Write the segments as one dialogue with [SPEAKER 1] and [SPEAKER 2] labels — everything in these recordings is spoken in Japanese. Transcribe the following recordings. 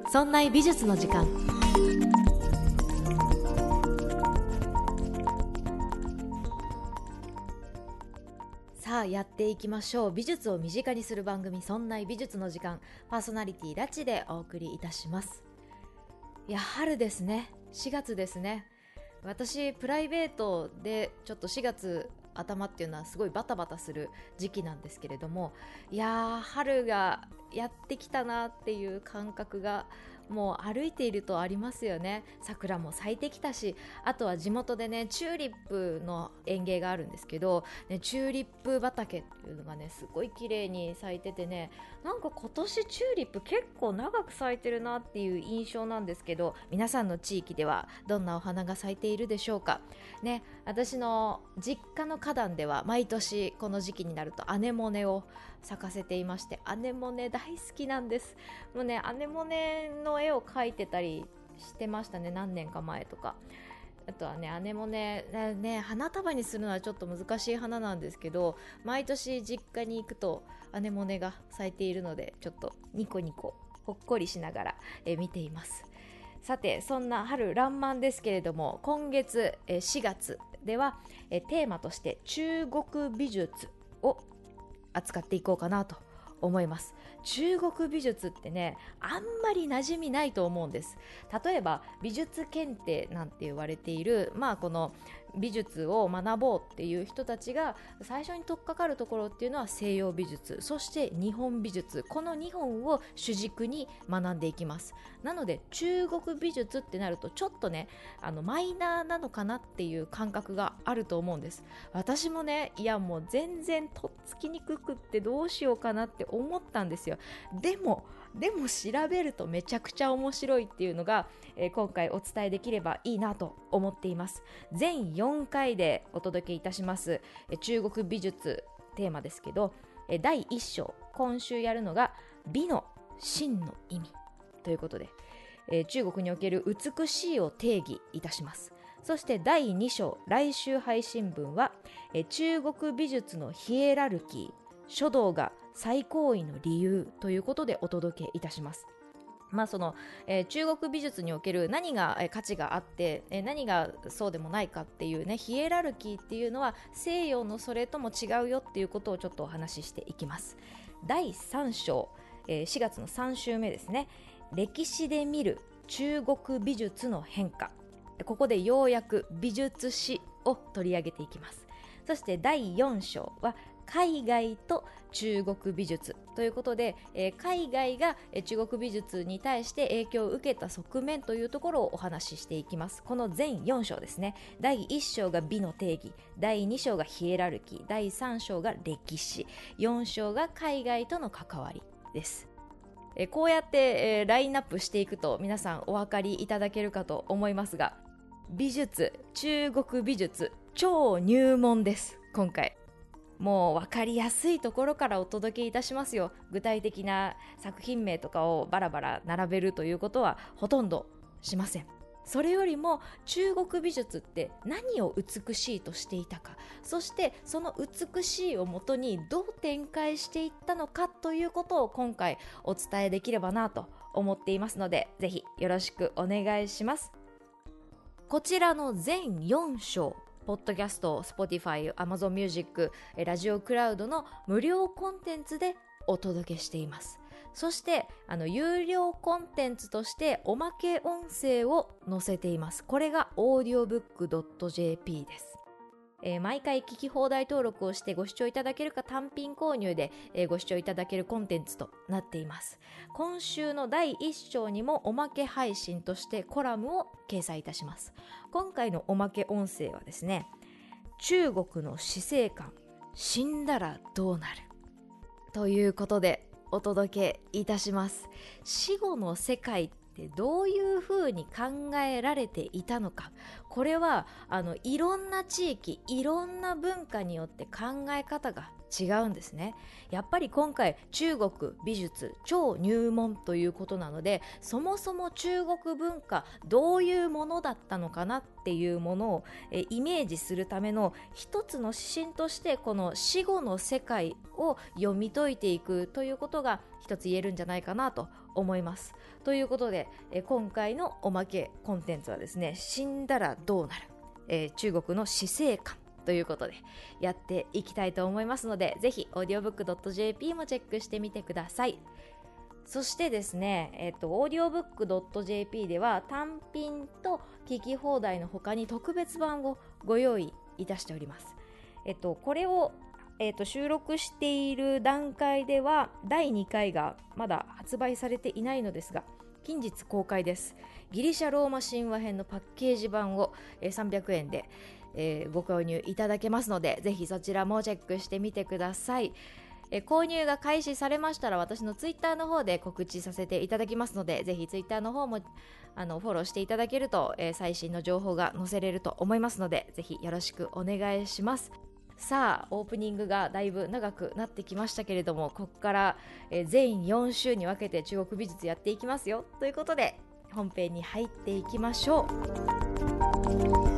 [SPEAKER 1] そんな美術の時間。さあやっていきましょう。美術を身近にする番組、そんな美術の時間。パーソナリティラチでお送りいたします。いや、春ですね。4月ですね。私プライベートでちょっと4月頭っていうのはすごいバタバタする時期なんですけれども、いやー、春がやってきたなっていう感覚がもう歩いているとありますよね。桜も咲いてきたし、あとは地元でねチューリップの園芸があるんですけど、ね、チューリップ畑っていうのがねすごい綺麗に咲いててね、なんか今年チューリップ結構長く咲いてるなっていう印象なんですけど、皆さんの地域ではどんなお花が咲いているでしょうかね。私の実家の花壇では毎年この時期になるとアネモネを咲かせていまして、アネモネ大好きなんです。もうね、アネモネの絵を描いてたりしてましたね、何年か前とか。あとはね、アネモネね、花束にするのはちょっと難しい花なんですけど、毎年実家に行くとアネモネが咲いているので、ちょっとニコニコほっこりしながら見ています。さて、そんな春爛漫ですけれども、今月4月ではテーマとして中国美術を扱っていこうかなと思います。中国美術ってね、あんまり馴染みないと思うんです。例えば美術検定なんて言われている、この美術を学ぼうっていう人たちが最初に取っかかるところっていうのは西洋美術、そして日本美術、この2本を主軸に学んでいきます。なので中国美術ってなるとちょっとね、マイナーなのかなっていう感覚があると思うんです。私もね、いやもう全然とっつきにくくってどうしようかなって思ったんですよ。でも調べるとめちゃくちゃ面白いっていうのが、今回お伝えできればいいなと思っています。全4回でお届けいたします、中国美術テーマですけど、第1章、今週やるのが美の真の意味ということで、中国における美しいを定義いたします。そして第2章、来週配信分は、中国美術のヒエラルキー、書道が最高位の理由ということでお届けいたします。中国美術における何が価値があって、何がそうでもないかっていうね、ヒエラルキーっていうのは西洋のそれとも違うよっていうことをちょっとお話ししていきます。第3章、4月の3週目ですね。歴史で見る中国美術の変化。ここでようやく美術史を取り上げていきます。そして第4章は海外と中国美術ということで、海外が中国美術に対して影響を受けた側面というところをお話ししていきます。この全4章ですね。第1章が美の定義、第2章がヒエラルキー、第3章が歴史、4章が海外との関わりです。こうやって、ラインナップしていくと皆さんお分かりいただけるかと思いますが、美術、中国美術超入門です。今回もう分かりやすいところからお届けいたしますよ。具体的な作品名とかをバラバラ並べるということはほとんどしません。それよりも中国美術って何を美しいとしていたか、そしてその美しいをもとにどう展開していったのかということを今回お伝えできればなと思っていますので、ぜひよろしくお願いします。こちらの全4章、ポッドキャスト、Spotify、Amazon Music、ラジオクラウドの無料コンテンツでお届けしています。そして有料コンテンツとしておまけ音声を載せています。これが audiobook.jp です。毎回聞き放題登録をしてご視聴いただけるか、単品購入で、ご視聴いただけるコンテンツとなっています。今週の第1章にもおまけ配信としてコラムを掲載いたします。今回のおまけ音声はですね、中国の死生観、死んだらどうなるということでお届けいたします。死後の世界ってどういうふうに考えられていたのか、 これはいろんな地域いろんな文化によって考え方が違うんですね。やっぱり今回中国美術超入門ということなので、そもそも中国文化どういうものだったのかなっていうものをイメージするための一つの指針として、この死後の世界を読み解いていくということが一つ言えるんじゃないかなと思います。ということで今回のおまけコンテンツはですね、死んだらどうなる、中国の死生観ということでやっていきたいと思いますので、ぜひ audiobook.jp もチェックしてみてください。そしてですね、audiobook.jp では単品と聞き放題の他に特別版をご用意いたしております。これを収録している段階では第2回がまだ発売されていないのですが、近日公開です。ギリシャローマ神話編のパッケージ版を300円でご購入いただけますので、ぜひそちらもチェックしてみてください。購入が開始されましたら私のツイッターの方で告知させていただきますので、ぜひツイッターの方もフォローしていただけると、最新の情報が載せれると思いますので、ぜひよろしくお願いします。さあオープニングがだいぶ長くなってきましたけれども、ここから、全4週に分けて中国美術やっていきますよということで、本編に入っていきましょう。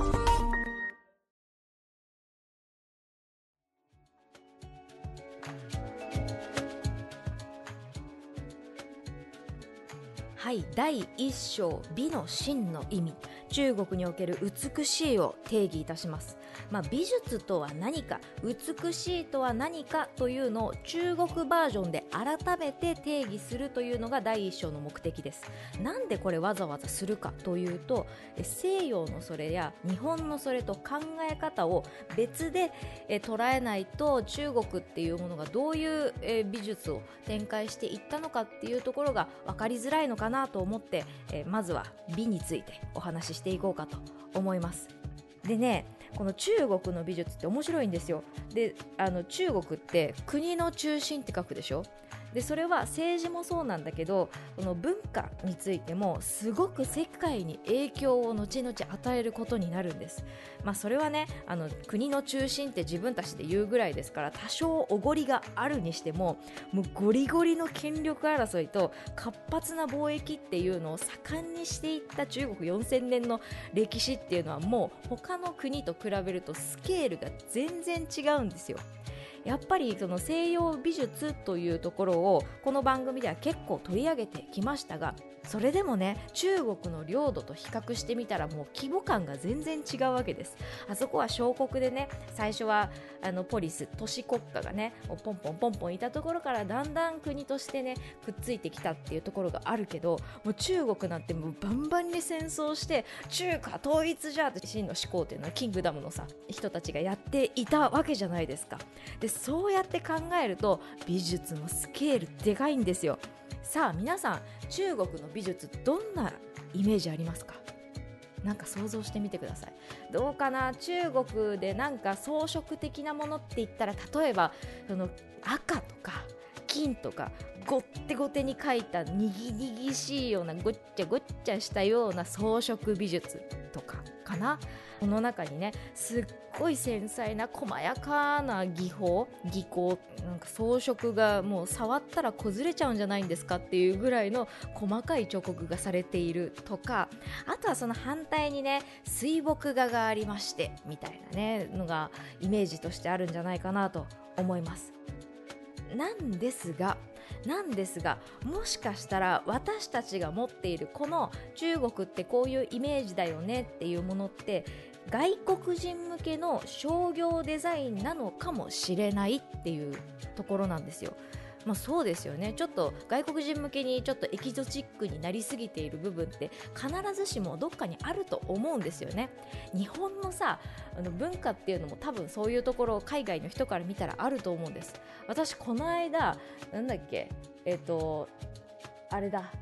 [SPEAKER 1] はい、第1章美の真の意味、中国における美しいを定義いたします。美術とは何か、美しいとは何かというのを中国バージョンで改めて定義するというのが第1章の目的です。なんでこれわざわざするかというと、西洋のそれや日本のそれと考え方を別で捉えないと、中国っていうものがどういう美術を展開していったのかっていうところが分かりづらいのかなと思って、まずは美についてお話ししていこうかと思います。でね、この中国の美術って面白いんですよ。で、中国って国の中心って書くでしょ。でそれは政治もそうなんだけど、この文化についてもすごく世界に影響を後々与えることになるんです。それはね、国の中心って自分たちで言うぐらいですから、多少おごりがあるにしても、もうゴリゴリの権力争いと活発な貿易っていうのを盛んにしていった中国4000年の歴史っていうのは、もう他の国と比べるとスケールが全然違うんですよ。やっぱりその西洋美術というところをこの番組では結構取り上げてきましたが、それでもね、中国の領土と比較してみたらもう規模感が全然違うわけです。あそこは小国でね、最初はポリス都市国家がねポンポンポンポンいたところから、だんだん国としてねくっついてきたっていうところがあるけど、もう中国なんてもうバンバンに戦争して中華統一じゃって秦の始皇帝のキングダムの人たちがやっていたわけじゃないですか。でそうやって考えると美術のスケールでかいんですよ。さあ皆さん、中国の美術どんなイメージありますか？なんか想像してみてください。どうかな。中国でなんか装飾的なものって言ったら、例えばその赤とか金とかごってごてに描いたにぎにぎしいようなごっちゃごっちゃしたような装飾美術とかかな。この中にね、すっごい繊細な細やかな技巧、なんか装飾がもう触ったら崩れちゃうんじゃないんですかっていうぐらいの細かい彫刻がされているとか、あとはその反対にね、水墨画がありましてみたいなねのがイメージとしてあるんじゃないかなと思います。なんですがもしかしたら私たちが持っているこの中国ってこういうイメージだよねっていうものって、外国人向けの商業デザインなのかもしれないっていうところなんですよ。そうですよね。ちょっと外国人向けにちょっとエキゾチックになりすぎている部分って必ずしもどっかにあると思うんですよね。日本の文化っていうのも多分そういうところ海外の人から見たらあると思うんです。私この間あれだ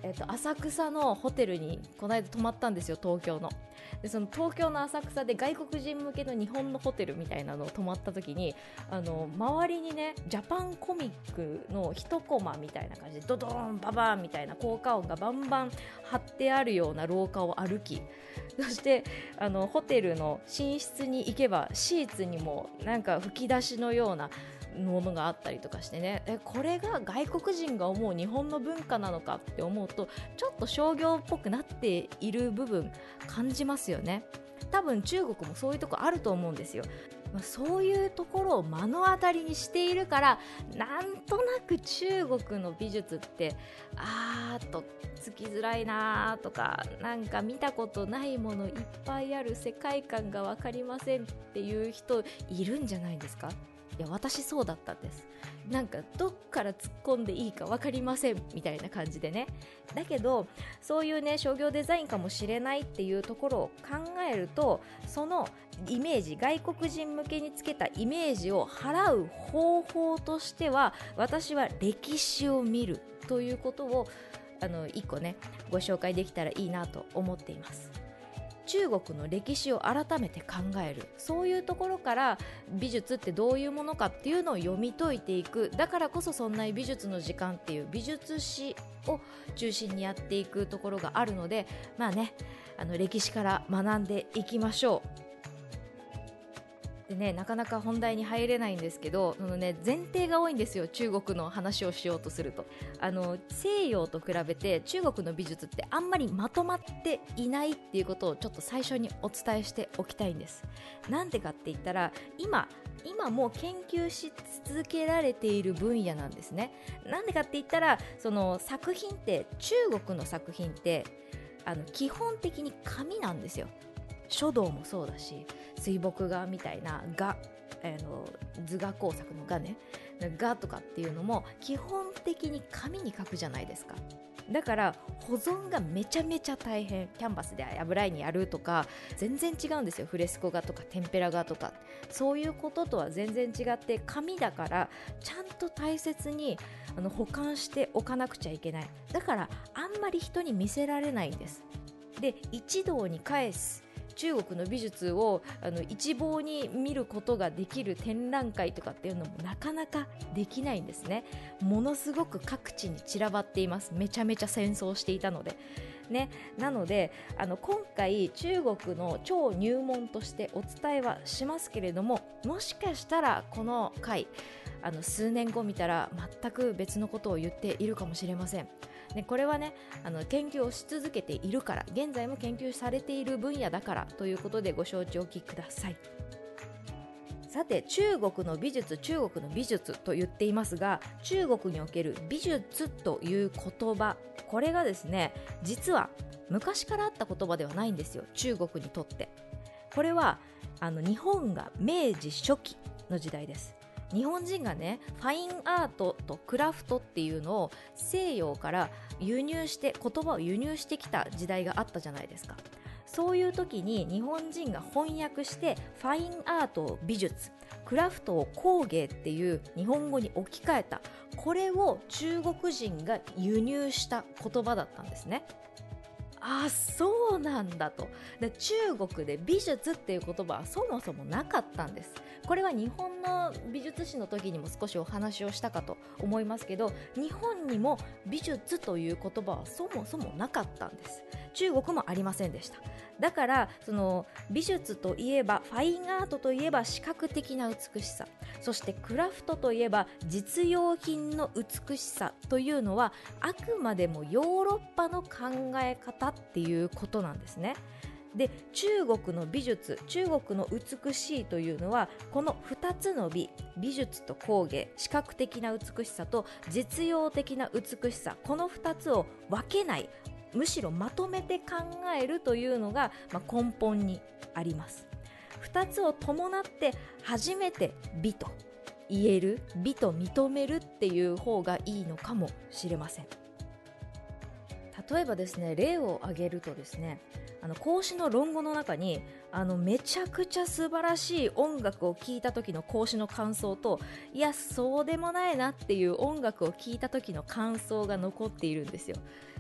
[SPEAKER 1] 浅草のホテルにこの間泊まったんですよ、東京の。でその東京の浅草で外国人向けの日本のホテルみたいなのを泊まった時に、周りにねジャパンコミックの一コマみたいな感じでドドーンババーンみたいな効果音がバンバン貼ってあるような廊下を歩き、そしてホテルの寝室に行けばシーツにもなんか吹き出しのようなものがあったりとかしてね、これが外国人が思う日本の文化なのかって思うと、ちょっと商業っぽくなっている部分感じますよね。多分中国もそういうとこあると思うんですよ。そういうところを目の当たりにしているから、なんとなく中国の美術ってつきづらいなとか、なんか見たことないものいっぱいある、世界観が分かりませんっていう人いるんじゃないですか。いや私そうだったんです。なんかどっから突っ込んでいいか分かりませんみたいな感じでね。だけどそういうね商業デザインかもしれないっていうところを考えると、そのイメージ、外国人向けにつけたイメージを払う方法としては、私は歴史を見るということを一個ねご紹介できたらいいなと思っています。中国の歴史を改めて考える、そういうところから美術ってどういうものかっていうのを読み解いていく。だからこそそんな美術の時間っていう美術史を中心にやっていくところがあるので、歴史から学んでいきましょう。でね、なかなか本題に入れないんですけど、前提が多いんですよ、中国の話をしようとすると。西洋と比べて中国の美術ってあんまりまとまっていないっていうことをちょっと最初にお伝えしておきたいんです。なんでかって言ったら、今も研究し続けられている分野なんですね。なんでかって言ったら、その作品って、中国の作品って基本的に紙なんですよ。書道もそうだし、水墨画みたいな画、図画工作の画ね、画とかっていうのも基本的に紙に描くじゃないですか。だから保存がめちゃめちゃ大変。キャンバスで油絵にやるとか全然違うんですよ。フレスコ画とかテンペラ画とか、そういうこととは全然違って、紙だからちゃんと大切に保管しておかなくちゃいけない。だからあんまり人に見せられないんです。で、一堂に返す中国の美術を一望に見ることができる展覧会とかっていうのもなかなかできないんですね。ものすごく各地に散らばっています。めちゃめちゃ戦争していたのでね。なので今回中国の超入門としてお伝えはしますけれども、もしかしたらこの回数年後見たら全く別のことを言っているかもしれません。でこれはね研究をし続けているから、現在も研究されている分野だからということでご承知おきください。さて、中国の美術と言っていますが、中国における美術という言葉、これがですね、実は昔からあった言葉ではないんですよ、中国にとって。これは日本が明治初期の時代です。日本人がね、ファインアートとクラフトっていうのを西洋から言葉を輸入してきた時代があったじゃないですか。そういう時に日本人が翻訳してファインアートを美術、クラフトを工芸っていう日本語に置き換えた。これを中国人が輸入した言葉だったんですね。そうなんだと。で、中国で美術っていう言葉はそもそもなかったんです。これは日本の美術史の時にも少しお話をしたかと思いますけど、日本にも美術という言葉はそもそもなかったんです。中国もありませんでした。だからその美術といえば、ファインアートといえば視覚的な美しさ、そしてクラフトといえば実用品の美しさというのは、あくまでもヨーロッパの考え方っていうことなんですね。で、中国の美術、中国の美しいというのは、この2つの美術と工芸、視覚的な美しさと実用的な美しさ、この2つを分けない、むしろまとめて考えるというのが、根本にあります。2つを伴って初めて美と言える、美と認めるっていう方がいいのかもしれません。例えばですね、例を挙げるとですね、孔子の論語の中にめちゃくちゃ素晴らしい音楽を聴いた時の孔子の感想と、いやそうでもないなっていう音楽を聴いた時の感想が残っているんですよ。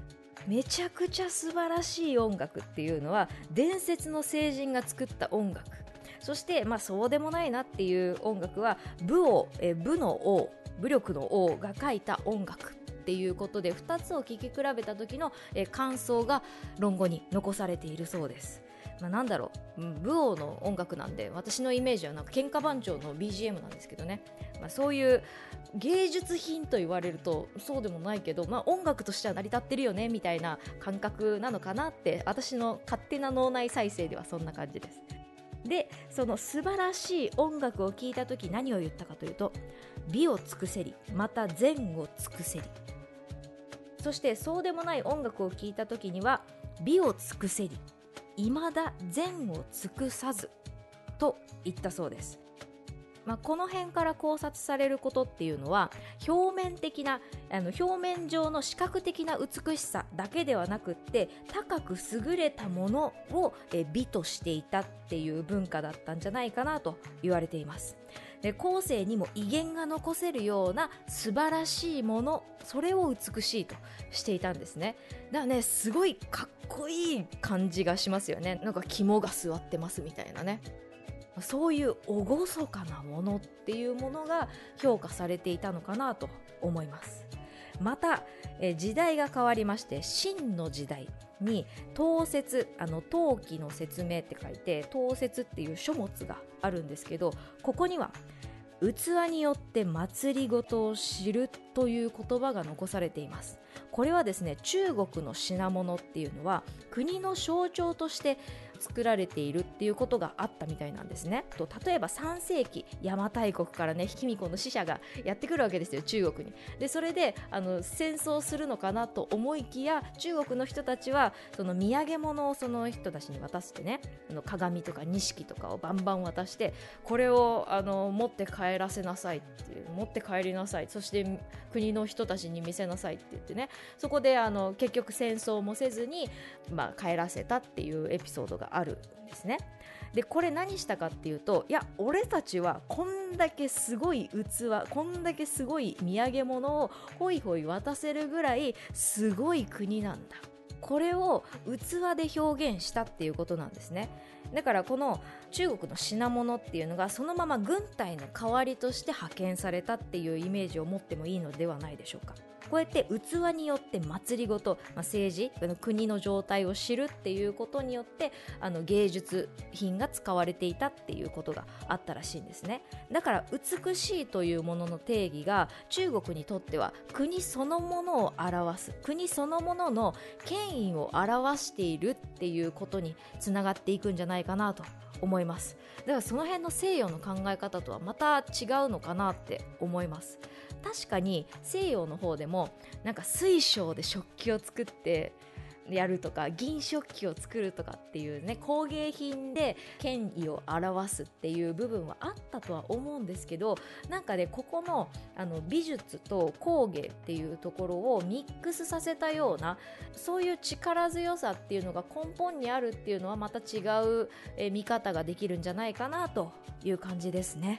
[SPEAKER 1] めちゃくちゃ素晴らしい音楽っていうのは伝説の聖人が作った音楽、そして、そうでもないなっていう音楽は武の王、武力の王が書いた音楽っていうことで、2つを聴き比べた時の感想が論語に残されているそうです。なんだろう、武王の音楽なんで私のイメージはなんか喧嘩番長の BGM なんですけどね、そういう芸術品と言われるとそうでもないけど、音楽としては成り立ってるよねみたいな感覚なのかなって、私の勝手な脳内再生ではそんな感じです。で、その素晴らしい音楽を聴いた時何を言ったかというと、美を尽くせり、また善を尽くせり。そしてそうでもない音楽を聴いた時には、美を尽くせり、未だ善を尽くさずと言ったそうです。この辺から考察されることっていうのは、表面上の視覚的な美しさだけではなくって、高く優れたものを美としていたっていう文化だったんじゃないかなと言われています。で、後世にも威厳が残せるような素晴らしいもの、それを美しいとしていたんですね。だからね、すごいかっこいい感じがしますよね。なんか肝が据わってますみたいなね。そういう厳かなものっていうものが評価されていたのかなと思います。また時代が変わりまして、秦の時代に陶説、陶器の説明って書いて陶説っていう書物があるんですけど、ここには器によって祭りごとを知るという言葉が残されています。これはですね、中国の品物っていうのは国の象徴として作られているっていうことがあったみたいなんですね。例えば3世紀邪馬台国からね、卑弥呼の使者がやってくるわけですよ、中国に。でそれで戦争するのかなと思いきや、中国の人たちはその土産物をその人たちに渡してね、鏡とか錦とかをバンバン渡して、これを持って帰らせなさいっていう、持って帰りなさい、そして国の人たちに見せなさいって言ってね、そこで結局戦争もせずに、帰らせたっていうエピソードがあるんですね。でこれ何したかっていうと、いや俺たちはこんだけすごい器、こんだけすごい土産物をホイホイ渡せるぐらいすごい国なんだ、これを器で表現したっていうことなんですね。だからこの中国の品物っていうのがそのまま軍隊の代わりとして派遣されたっていうイメージを持ってもいいのではないでしょうか。こうやって器によって祭りごと、政治、国の状態を知るっていうことによって芸術品が使われていたっていうことがあったらしいんですね。だから美しいというものの定義が中国にとっては国そのものを表す、国そのものの権威を表しているっていうことにつながっていくんじゃないかなと思います。だからその辺の西洋の考え方とはまた違うのかなって思います。確かに西洋の方でもなんか水晶で食器を作ってやるとか、銀食器を作るとかっていうね、工芸品で権威を表すっていう部分はあったとは思うんですけど、なんかね、ここの美術と工芸っていうところをミックスさせたような、そういう力強さっていうのが根本にあるっていうのはまた違う見方ができるんじゃないかなという感じですね。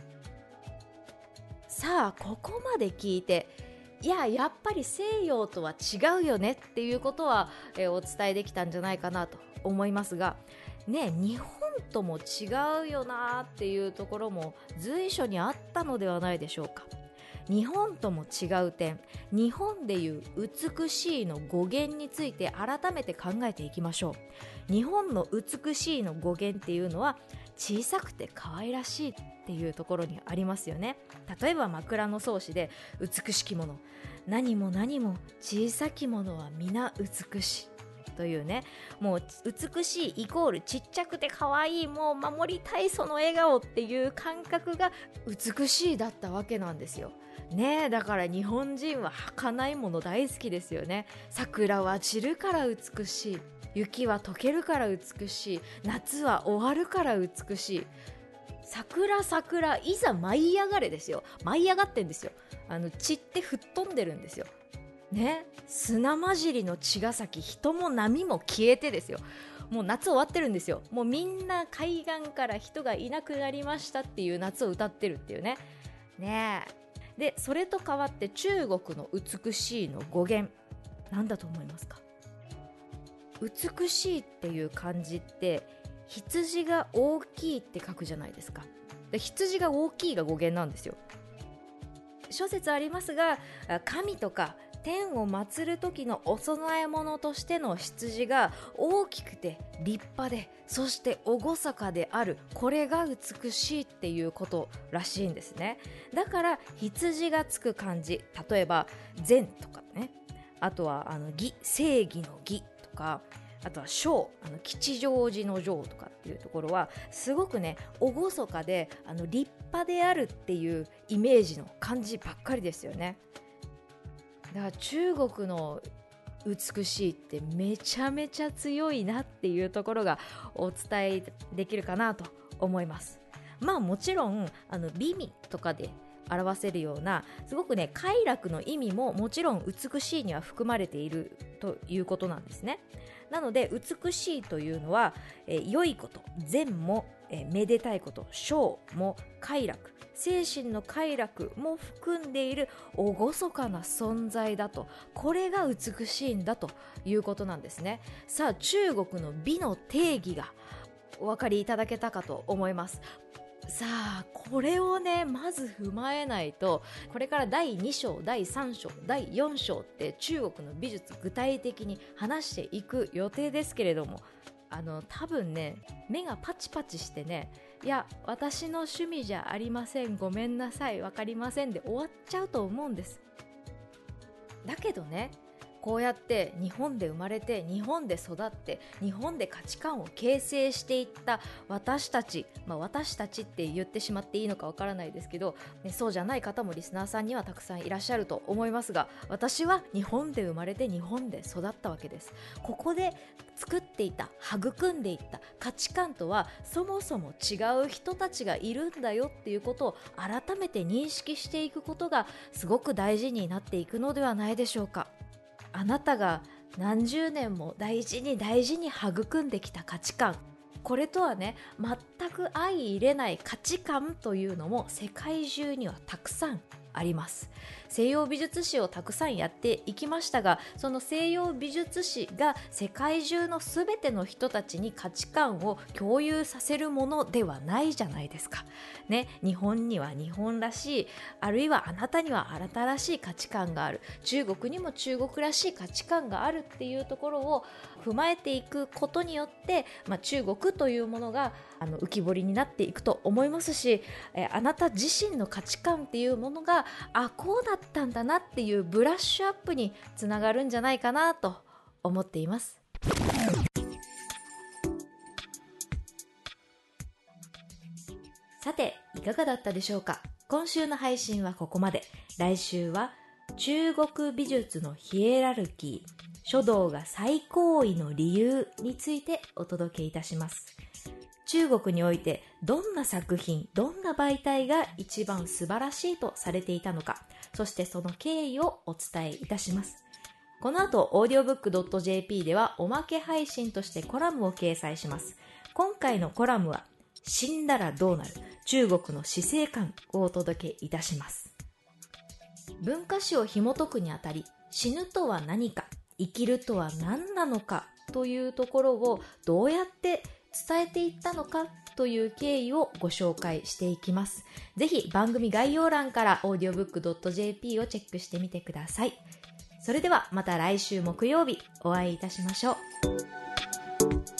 [SPEAKER 1] さあここまで聞いて、やっぱり西洋とは違うよねっていうことは、お伝えできたんじゃないかなと思いますがね、日本とも違うよなっていうところも随所にあったのではないでしょうか。日本とも違う点、日本でいう美しいの語源について改めて考えていきましょう。日本の美しいの語源っていうのは小さくて可愛らしいっていうところにありますよね。例えば枕草子で美しきもの、何も何も小さきものは皆美しいというね、もう美しいイコールちっちゃくて可愛い、もう守りたいその笑顔っていう感覚が美しいだったわけなんですよね。だから日本人は儚いもの大好きですよね。桜は散るから美しい、雪は溶けるから美しい、夏は終わるから美しい、桜桜いざ舞い上がれですよ。舞い上がってんですよ。血って吹っ飛んでるんですよね。砂混じりの茅ヶ崎、人も波も消えてですよ。もう夏終わってるんですよ。もうみんな海岸から人がいなくなりましたっていう夏を歌ってるっていうね。ねえ。でそれと変わって中国の美しいの語源、なんだと思いますか？ 美しいっていう漢字って羊が大きいって書くじゃないですか。で、羊が大きいが語源なんですよ。諸説ありますが、神とか天を祀る時のお供え物としての羊が大きくて立派で、そして厳かである、これが美しいっていうことらしいんですね。だから羊がつく漢字、例えば善とかね、あとは義、正義の義とか、あとは正、吉祥寺の正とかっていうところはすごくね、厳かで立派であるっていうイメージの漢字ばっかりですよね。だから中国の美しいってめちゃめちゃ強いなっていうところがお伝えできるかなと思います。まあもちろん美味とかで表せるようなすごくね快楽の意味ももちろん美しいには含まれているということなんですね。なので美しいというのは、良いこと、善も、めでたいこと、正も快楽、精神の快楽も含んでいる厳かな存在だと、これが美しいんだということなんですね。さあ、中国の美の定義がお分かりいただけたかと思います。さあ、これをねまず踏まえないと、これから第2章、第3章、第4章って中国の美術具体的に話していく予定ですけれども、多分ね目がパチパチしてね、いや私の趣味じゃありません、ごめんなさい、わかりませんで終わっちゃうと思うんです。だけどね、こうやって日本で生まれて日本で育って日本で価値観を形成していった私たち、私たちって言ってしまっていいのかわからないですけど、そうじゃない方もリスナーさんにはたくさんいらっしゃると思いますが、私は日本で生まれて日本で育ったわけです。ここで作っていた、育んでいった価値観とはそもそも違う人たちがいるんだよっていうことを改めて認識していくことがすごく大事になっていくのではないでしょうか。あなたが何十年も大事に大事に育んできた価値観、これとはね全く相入れない価値観というのも世界中にはたくさんあります。西洋美術史をたくさんやっていきましたが、その西洋美術史が世界中のすべての人たちに価値観を共有させるものではないじゃないですか、ね、日本には日本らしい、あるいはあなたにはあなたらしい価値観がある、中国にも中国らしい価値観があるっていうところを踏まえていくことによって、中国というものが浮き彫りになっていくと思いますし、あなた自身の価値観っていうものがこうだったんだなっていうブラッシュアップにつながるんじゃないかなと思っています。さて、いかがだったでしょうか。今週の配信はここまで。来週は中国美術のヒエラルキー、書道が最高位の理由についてお届けいたします。中国においてどんな作品、どんな媒体が一番素晴らしいとされていたのか、そしてその経緯をお伝えいたします。この後、audiobook.jp ではおまけ配信としてコラムを掲載します。今回のコラムは、死んだらどうなる？中国の死生観をお届けいたします。文化史を紐解くにあたり、死ぬとは何か、生きるとは何なのかというところをどうやって伝えていったのかという経緯をご紹介していきます。ぜひ番組概要欄から audiobook.jp をチェックしてみてください。それではまた来週木曜日お会いいたしましょう。